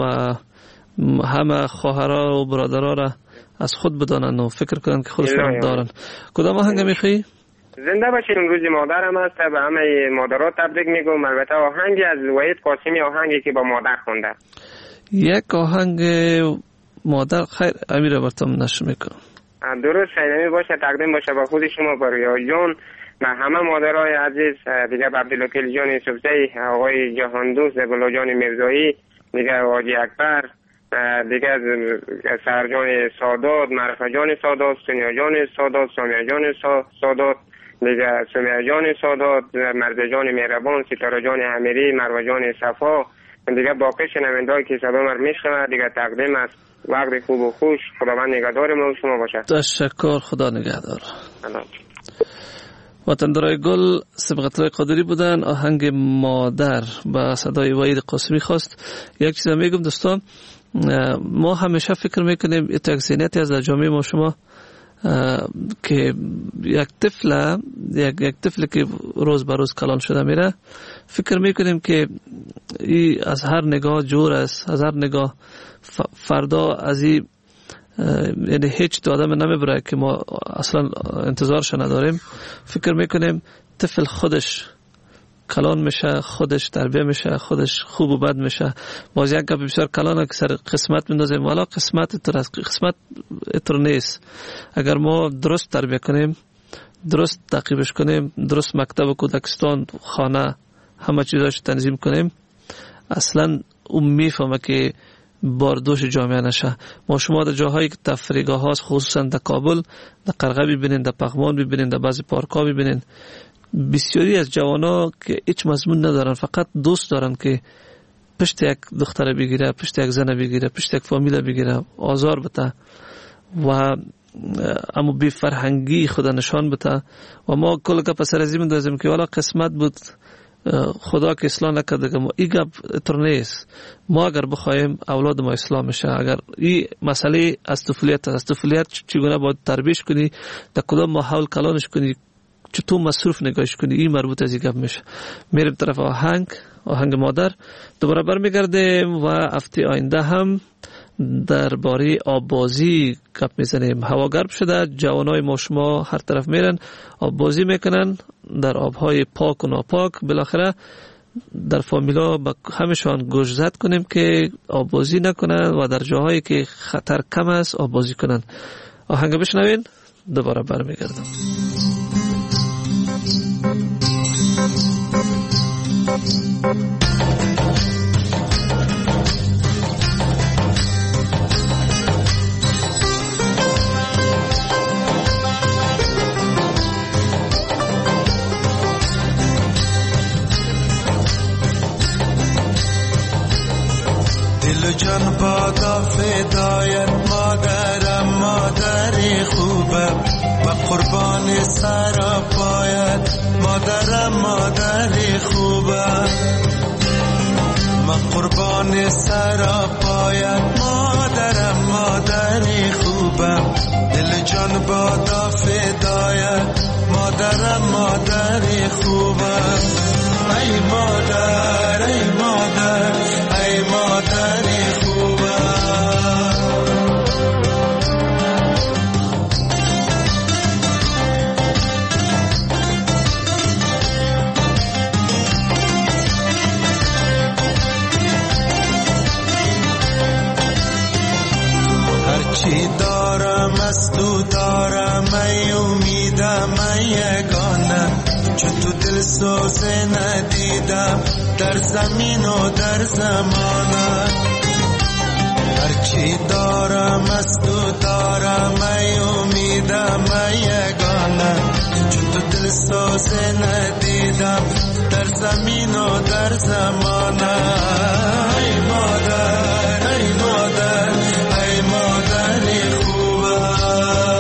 S8: همه خواهرها و برادرها را از خود بدانند و فکر کنند که خودشان دارند. کدام آهنگ میخوایی؟
S12: زنده باشین. امروز مادرم است، به همه مادرها تبریک میگم. البته آهنگی از وحید قاسمی، آهنگی که با مادر خونده.
S8: یک آهنگ مادر خیر امیر برتم نشر میکنم.
S12: درست شنیدنی باشه، تقدیم باشه با خود شما، با رویا جان، و همه مادرای عزیز دیگه، به عبدالوکیل جان یوسفزئی، آقای جهاندوست، زبلا جان میرزایی، دیگه حاجی اکبر، دیگه سرجان سادات، معرفه جان سادات، سونیا جان سادات، سامیا جان سادات، دیگه سومیا جان سادات، مرد جان مهربان، ستاره جان امیری، مروه جان صفا، دیگه باقی شنونده‌ای که صدا مر میشنوه دیگه تقدیم است. وقت خوب و خوش. خداوند نگهدار ما و شما باشه.
S8: تشکر. خدا نگهدار. وطندرای گل صبغت‌الله قادری بودن. آهنگ مادر با صدای وحید قاسمی خواست. یک چیز میگم دوستان، ما همیشه فکر میکنیم یک تکسینیتی از جامعه ما شما که یک طفل یک یک طفل که روز به روز کلان شده میره، فکر میکنیم که ای از هر نگاه جور است، از هر نگاه فردا از این یعنی هیچ تو آدم نمیبره که ما اصلا انتظارش نداریم. فکر میکنیم طفل خودش کلان میشه، خودش تربیه میشه، خودش خوب و بد میشه. باز یک گپ بسیار کلانه که سر قسمت میندازیم، والا قسمت اتر است، قسمت اتر نیست. اگر ما درست تربیه کنیم، درست تعقیبش کنیم، درست مکتب و کودکستان خانه همه چیزاش تنظیم کنیم، اصلا اون میفهمه که باردوش جامعه نشه. ما شما در جاهایی که تفریحگاه هاست، خصوصا در کابل، در قرغه ببینین، در پغمان ببینین، در بعضی پارک ها ببینین، بسیاری از جوانا که هیچ مضمون ندارن، فقط دوست دارن که پشت یک دختر بگیره، پشت یک زن بگیره، پشت یک فامیل بگیره، آزار بده و اما بی فرهنگی خدا نشان بده. و ما کل گپ پس از این دازیم که والا قسمت بود خدا که اصلاح نکرده که ما این گپ اتر نیست. ما اگر بخوایم اولاد ما اصلاح میشه، اگر این مسئله از طفولیت از طفولیت چگونه باید تربیش کنی، در کدام ماحول کلانش کنی، چطور مصروف نگاهش کنی، این مربوط از این گپ میشه. میریم طرف آهنگ آهنگ مادر. دوباره برمیگردیم و هفته آینده هم درباره آببازی گپ میزنیم. هوا گرم شده، جوانای ما شما هر طرف میرن آببازی میکنن در آبهای پاک و ناپاک. بالاخره در فامیلا با همشان گوشزد کنیم که آببازی نکنن و در جاهایی که خطر کم است آببازی کنن. آهنگ بشنوین، دوباره برمیگردم.
S10: دل و جان بادا فدایت مادرم، مادری خوبم و قربان سر پایت مادرم، مادری خوبم و قربان سر پایت مادرم، مادری خوبم. دل جان بادا فدایت مادرم، مادری خوبم. ای مادر ای مادر ای مادری خوبم. هرچی دارم از تو دارم، ای امیدم ای یگانه، چون تو دل سوزه ندیدم در زمین و در زمانه. هرچی دارم از تو دارم، ای امیدم ای یگانه، چون تو دل سوزه ندیدم در زمین و در زمانه. ای مادر ای مادر ای مادری خوبم.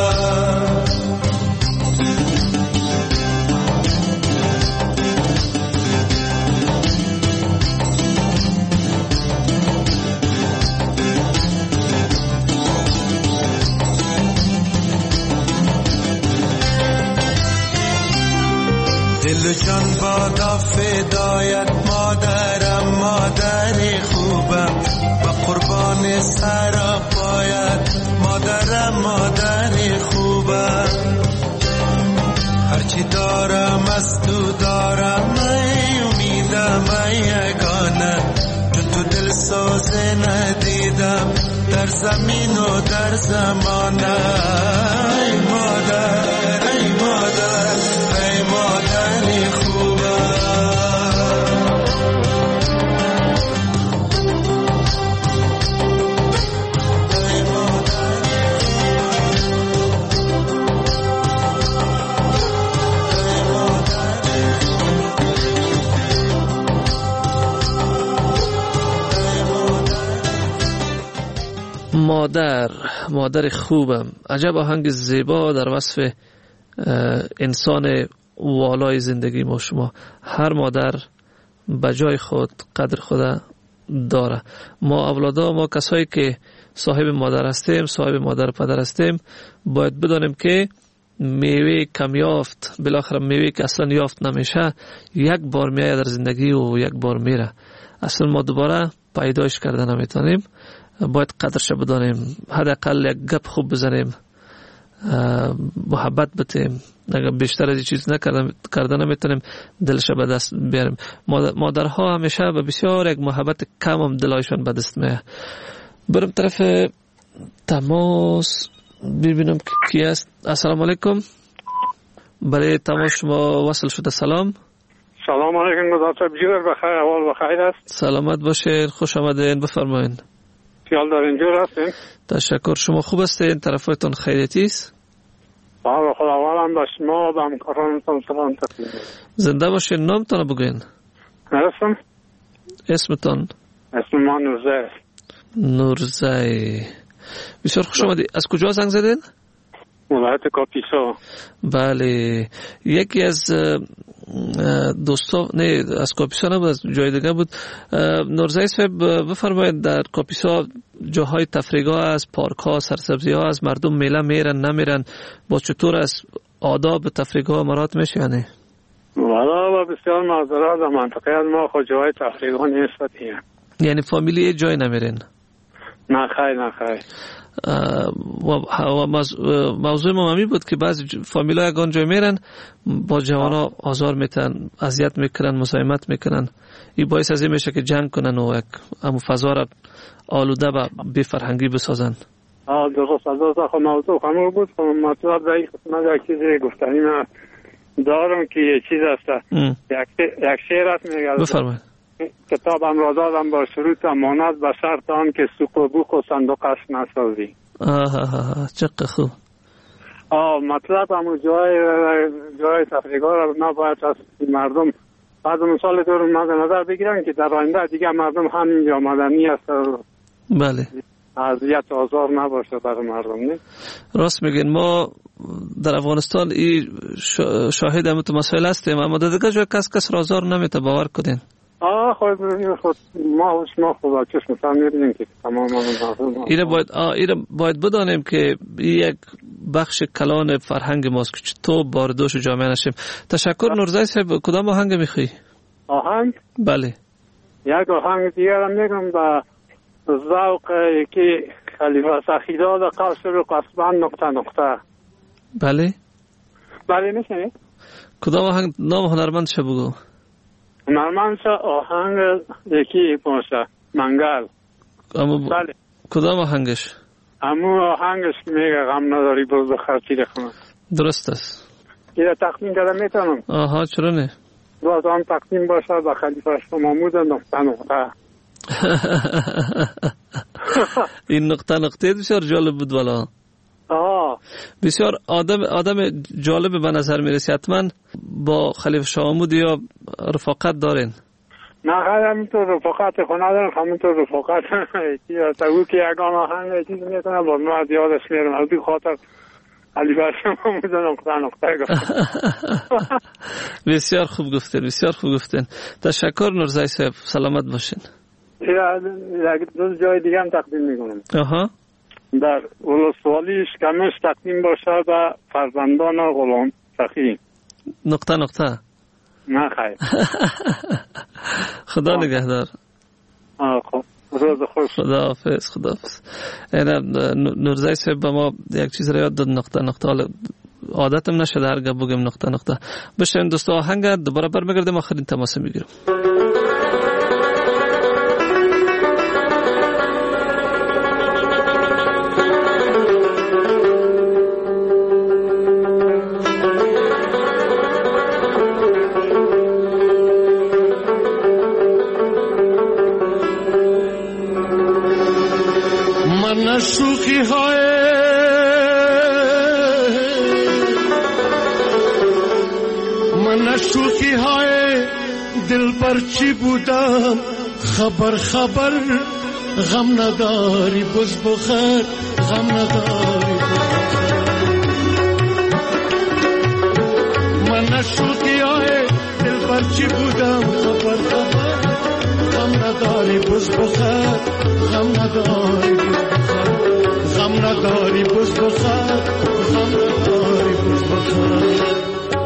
S10: دل و جان بادا فدایت مادرم، مادری خوبم و قربان سر پایت مادرم، مادری خوبم. هرچی دارم از تو دارم، ای امیدم ای یگانه، چون تو دل سوزه ندیدم در زمین و در زمانه. ای مادر ای مادر ای مادری خوبم.
S8: مادر مادر خوبم. عجب آهنگ زیبا در وصف انسان والای زندگی ما شما. هر مادر بجای خود قدر خود داره. ما اولادا، ما کسایی که صاحب مادر هستیم، صاحب مادر پدر هستیم، باید بدانیم که میوه کم یافت، بالاخره میوه که اصلا یافت نمیشه، یک بار میاد در زندگی و یک بار میره. اصلا ما دوباره پیدایش کرده نمیتونیم. باید قدرش بدانیم. حداقل یک گپ خوب بزنیم، محبت بتیم. اگر بیشتر از این چیز نکرده نمیتونیم دلش به دست بیاریم. مادرها همیشه به بسیار یک محبت کم هم دلایشان به دست میه. برم طرف تماس ببینم که کی است. السلام علیکم. برای تماس شما وصل شده. سلام.
S11: سلام علیکم. گذار بجیر بخیر، اول بخیر است.
S8: سلامت باشین، خوش آمدین، بفرمایین.
S11: خیال دارین جور هستین؟
S8: تشکر. شما خوب هستین؟ طرفایتون خیریتی است؟
S11: بله خدا والا
S13: هم به شما و همکارانتان سلام تقدیم میکنم.
S8: زنده باشین. نامتان بگوین.
S13: اسم
S8: اسمتان؟
S13: اسم ما نورزه.
S8: نورزه. بسیار خوش آمدید. از کجا زنگ زدین؟
S13: ولایت کاپیسا.
S8: بله. یکی از دوستا، نه از کاپیسا نبود، از جای دیگه بود. نورزه صاحب بفرمایید، در کاپیسا جاهای تفریحگاه از پارک ها، سرسبزی ها از مردم میله میرن نمیرن، با چطور از آداب تفریحگاه مرات میشه یعنی؟
S13: والا با بسیار معذرت، در منطقه از ما خود جای تفریحگاه نیست دیگه.
S8: یعنی فامیلی جای نمیرین؟
S13: نه خیر نه خیر.
S8: و موضوع مهمی بود که بعضی فامیل ها یکان جای میرن با جوان ها آزار میتن، اذیت میکنن، مسایمت میکنن. این باعث از این میشه که جنگ کنن و همون فضا را آلوده و بی فرهنگی بسازن.
S13: آه درست درست. خب موضوع خمور بود. خب مطلب در این قسمت یک چیزی گفتنی من دارم که یه چیز است. یک شعر است میگه.
S8: بفرمایید.
S13: کتابم را دادم با شروط امانت به شرط آن که سوق و بوق و صندوقش نسازی.
S8: آه چقدر خوب.
S13: آه مطلب همون جای جای تفریحگاه را نباید از مردم بعد مثال دور مد نظر بگیرن که در آینده دیگه مردم همینجا مدنی است.
S8: بله.
S13: اذیت آزار نباشه برای مردم. نه
S8: راست میگین. ما در افغانستان این شاهد همون مسائل هستیم، اما در دیگه جای کس کس را آزار نمیته، باور کنین.
S13: آه خود خود ما و شما خود چشم سر می‌بینیم که تمام
S8: اینه باید اینه باید بدانیم که یک بخش کلان فرهنگ ماست که تو باردوش جامعه نشیم. تشکر. نورزه صاحب کدام آهنگ میخوایی؟
S13: آهنگ؟
S8: بله.
S13: یک آهنگ دیگر هم میگم با ذوق که خلیفه سخیداد قصر و قصبان نقطه نقطه.
S8: بله
S13: بله میشنید؟
S8: کدام آهنگ؟ نام هنرمند چه بگو؟
S13: هنرمند چه آهنگ یکی باشه منگل.
S8: اما ب... بله. کدام آهنگش؟
S13: امو آهنگش میگه غم نداری باز خرچی رخونه.
S8: درست است.
S13: اینه تقدیم کردم میتونم؟
S8: آها چرا نه؟
S13: باز هم تقدیم باشه به خلیفه محمود نقطه نقطه.
S8: این نقطه نقطه بسیار جالب بود والا.
S13: آه
S8: بسیار آدم آدم جالب به نظر میرسی. حتما با خلیفه شاه محمود یا رفاقت دارین؟
S13: نه همینطور رفاقت خود ندارم، همینطور رفاقت تا او که یگان آهنگ چیز میتونه با ما از یادش میرم از بی خاطر خلیفه شاه محمود نقطه نقطه گفتن.
S8: بسیار خوب گفتین، بسیار خوب گفتین. تشکر نورزه صاحب، سلامت باشین.
S13: یک دو جای دیگه هم تقدیم میکنم.
S8: آها.
S13: در ولسوالی شکمش تقدیم باشه به فرزندان غلام سخی.
S8: نقطه نقطه.
S13: نه خیر.
S8: خدا نگهدار.
S13: آه خب روز خوش.
S8: خدا حافظ. خدا حافظ. نورزه صاحب به ما یک چیز را یاد داد، نقطه نقطه. عادتم نشده هر گپ بگم نقطه نقطه. بشین دوستا آهنگ دوباره برمیگردیم، آخرین تماس میگیرم.
S10: شوخی های من شوخی های دل پر چی بودم خبر خبر غم نداری بز بخیر غم نداری من شوخی های دل پر چی بودم خبر خبر غم نداری بز بخیر غم نداری غم نداری بز بخیر غم نداری بز بخیر.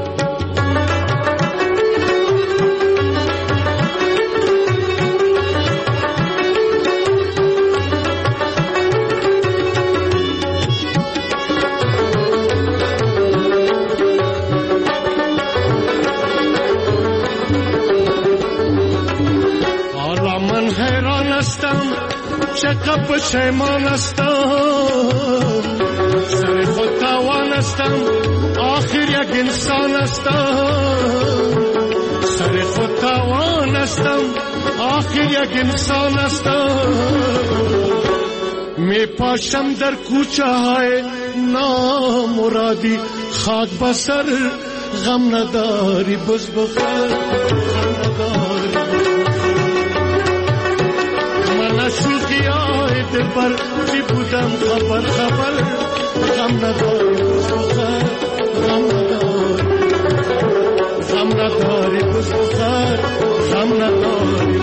S10: حالا من حیران هستم چقدر پشیمان هستم سر خود تاوان هستم آخر یک انسان هستم سر خود تاوان هستم آخر یک انسان هستم می پاشم در کوچه های نامرادی خاک بسر غم نداری بز بخیر من شوخی های دل بر چی بودم خبر خبر غم نداری بز بخیر غم نداری غم نداری بز بخیر غم نداری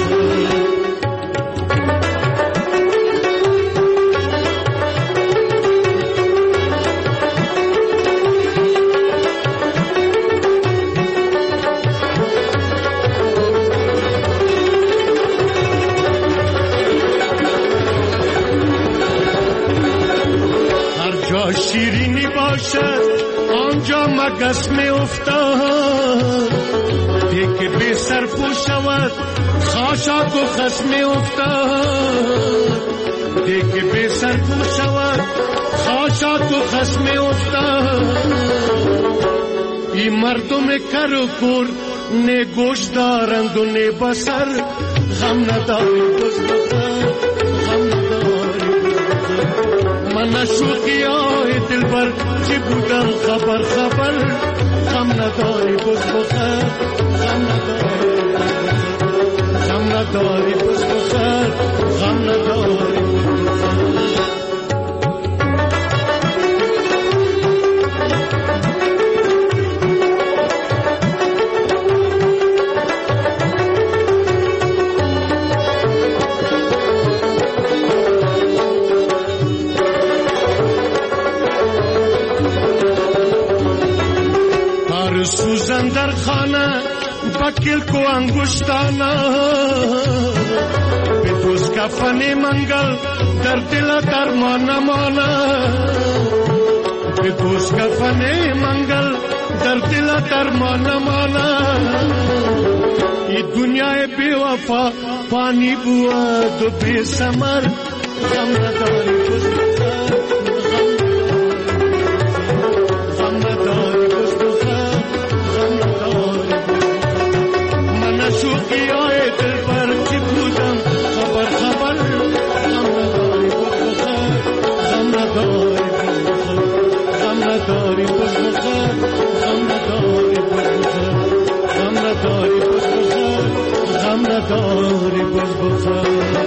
S10: شیرینی باشد آنجا مگس می افتاد دیگه بی سرپو شود خاشاک و خس می افتاد دیگه بی سرپو شود خاشاک و خس می افتاد این مردم کر و کور نه گوش دارند و نه بسر غم نداری بز بخیر غم نداری من شوخی های دل بر چی بودم خبر خبر غم نداری بز بخیر غم نداری غم نداری بز بخیر غم نداری سوزن در خانه بکل کو انگشتانا به دوست کفن منگل در دل درمان مانا به دوست کفن منگل در دل درمان مانا ای دنیای بی وفا پانی بود و بی سمر غم نداری بز بخیر غم نداری بز بخیر شوخی های دل بر چی بودم خبر خبر غم نداری بز بخیر غم نداری بز بخیر غم نداری بز بخیر غم نداری بز بخیر غم نداری بز بخیر غم نداری بز بخیر.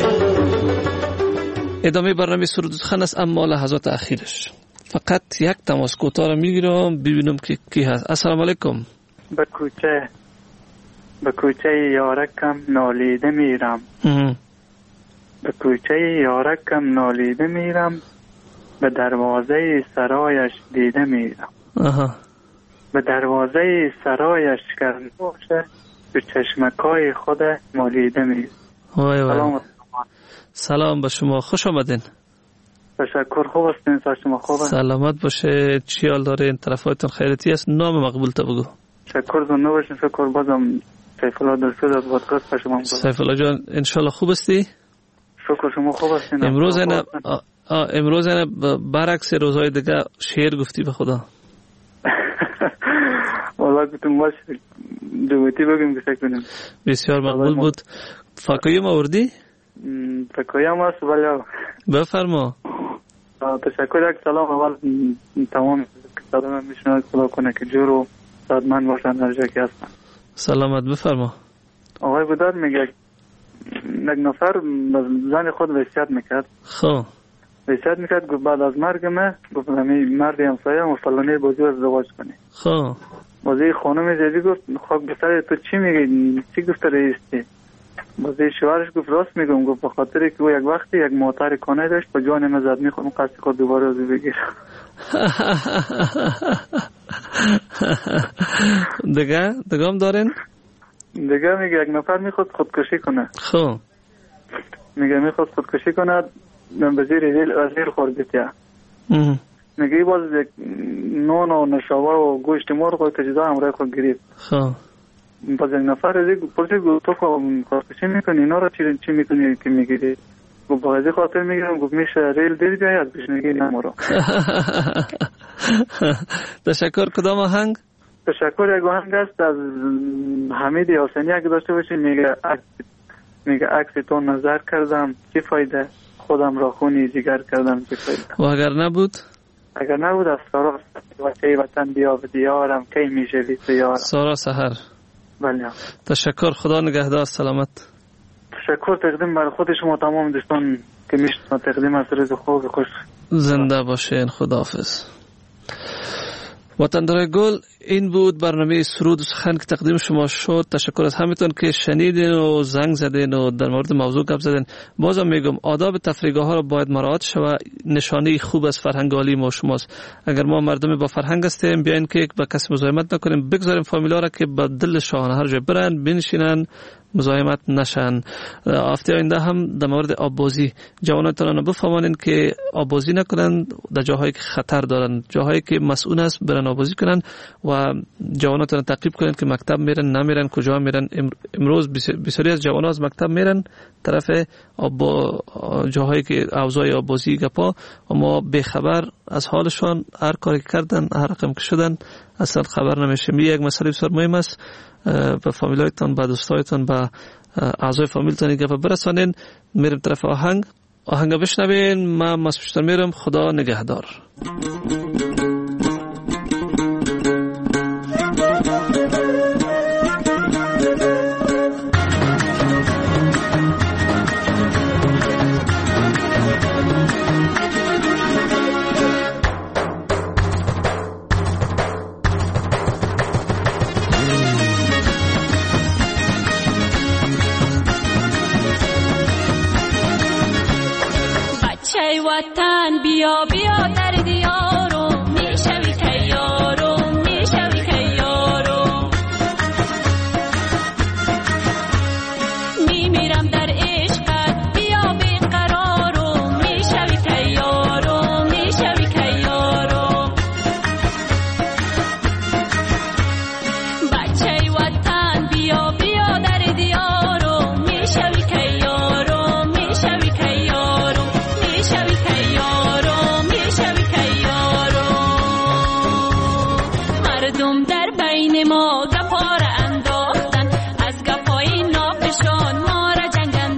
S8: ادامه برنامه سرود سخن است اما لحظات اخیرش. فقط یک تماس کوتاه را میگیرم ببینم که کی هست. السلام علیکم.
S14: به کوچه به کوچه یارکم نالیده میرم به کوچه یارکم نالیده میرم به دروازه سرایش دیده میرم به دروازه سرایش کرده باشه به چشمکای خود مالیده میرم.
S8: سلام سلام به شما، خوش آمدین.
S14: تشکر، خوب هستین؟ شما خوبه؟
S8: سلامت باشه. چی حال داره؟ این طرفایتون خیرتی است؟ نام مقبول تا بگو.
S14: شکر زنده باشین. شکر بازم سیف الله دلسوز از پادکست به شما.
S8: سیف الله جان انشالله خوب هستی؟
S14: شکر شما خوب هستین.
S8: امروز اینا امروز اینا برعکس روزهای دیگه شعر گفتی به خدا.
S14: والله گفتم باش دوتی بگیم که کنیم.
S8: بسیار مقبول بود. فاکایم آوردی؟
S14: فاکایم هست ولی
S8: بفرما.
S14: تشکر. یک سلام اول تمام کسادم میشنوید خدا کنه که جور و سادمند باشن هر جا که هستن.
S8: سلامت. بفرما.
S14: آقای بوداد میگه یک نفر زن خود وصیت میکرد.
S8: خب
S14: وصیت میکرد گفت بعد از مرگ من گفت همین مرد همسایه و فلانی بازی رو ازدواج کنی.
S8: خب
S14: بازی خانم زیدی گفت خاک بسر تو چی میگی؟ چی گفت رئیستی؟ بازی شوهرش گفت راست میگم. گفت به خاطر که او یک وقتی یک موتر کانه داشت با جان من زد میخوام قصد خود دوباره از بگیر.
S8: دیگه دیگه هم دارین؟
S14: دیگه میگه یک نفر میخواد خودکشی کنه.
S8: خب
S14: میگه میخواد خودکشی کنه من بزیر ریل ازیر خوردیتیا. میگه باز نون و نشابه و گوشت مرغ و تجزا همراه خود گرفت.
S8: خب
S14: باز یک نفر از یک پرسی گفت تو خودکشی میکنی اینا را چی چی میکنی که میگیری؟ گفت با ازی خاطر میگیرم. گفت میشه ریل دیر بیاید پیش میگی نمورا.
S8: تشکر. کدام آهنگ؟
S14: تشکر. یک آهنگ است از حمید حسینی اگه داشته باشی. میگه میگه عکس تو نظر کردم چی فایده، خودم را خونی جگر کردم چی فایده.
S8: و اگر نبود؟
S14: اگر نبود از سارا وطه وطن بیا به دیارم کی میشوی تو یارم.
S8: سارا سحر.
S14: بله.
S8: تشکر، خدا نگهدار، سلامت.
S14: تشکر تقدیم بر خود شما تمام دوستان که میشنن، تقدیم از روز خوب خوش.
S8: زنده باشین، خداحافظ. وطندار گل، این بود برنامه سرود و سخن که تقدیم شما شد. تشکر از همتون که شنیدین و زنگ زدین و در مورد موضوع گپ زدین. بازم میگم آداب تفریحگاه ها را باید مراعات شود، نشانه خوب از فرهنگ عالی ما شماست. اگر ما مردم با فرهنگ هستیم بیاین که با کسی مزاحمت نکنیم، بگذاریم فامیلا را که با دل شاهانه هر جای برن بنشینن، مزاحمت نشن. هفته آینده هم در مورد آببازی جوانانتان بفهمانین که آببازی نکنن در جاهایی که خطر دارن، جاهایی که مسئول است برن آببازی کنن و جوانانتان تعقیب کنن که مکتب میرن نمیرن، کجا میرن. امروز بسیاری از جوانان از مکتب میرن طرف آب جاهایی که اوضاع آببازی گپا و ما بخبر از حالشان، هر کاری کردن، هر رقم که شدن اصلا خبر نمیشیم. یک مسئله بسیار مهم است، به فامیلایتان، به دوستایتان، به اعضای فامیلتان گپ برسانین. میرم طرف آهنگ آهنگ بشنوین. من مسئول میرم، خدا نگهدار.
S15: وطن بیا بیا در دیارو، میشوی که یارو، میشوی که یارو. میمیرم در عشقت بیا بیقرارو، میشوی که یارو، میشوی که یارو. بچه وطن بیا بیا در دیارو، میشوی که یارو، میشوی که یارو. میشوی که یارو، میشوی که یارو. مردم در بین ما گپا را انداختن، از گپای ناپشان ما را جنگ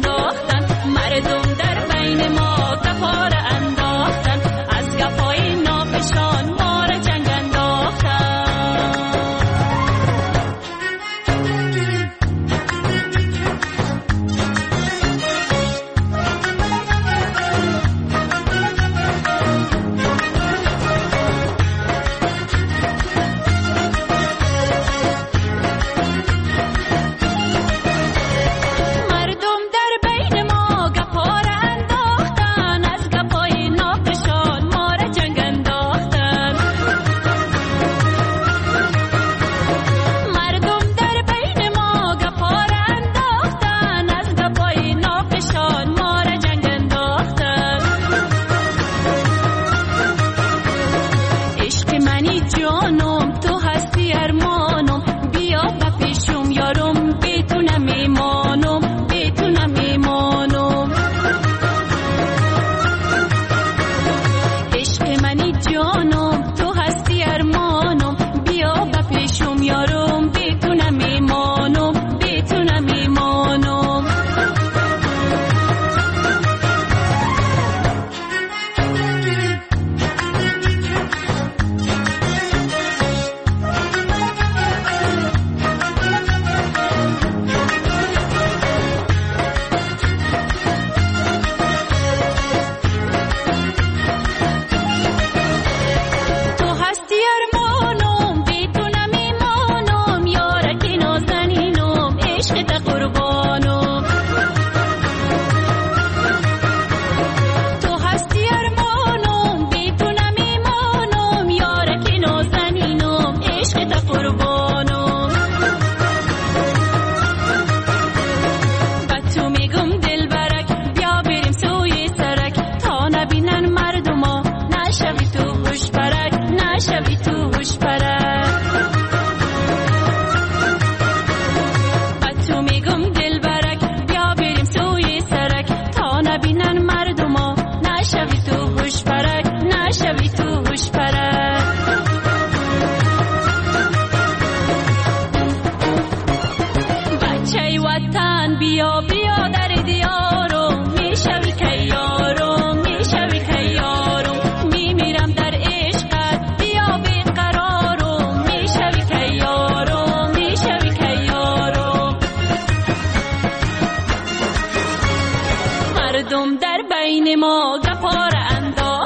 S15: مردم در بین ما گپار انداز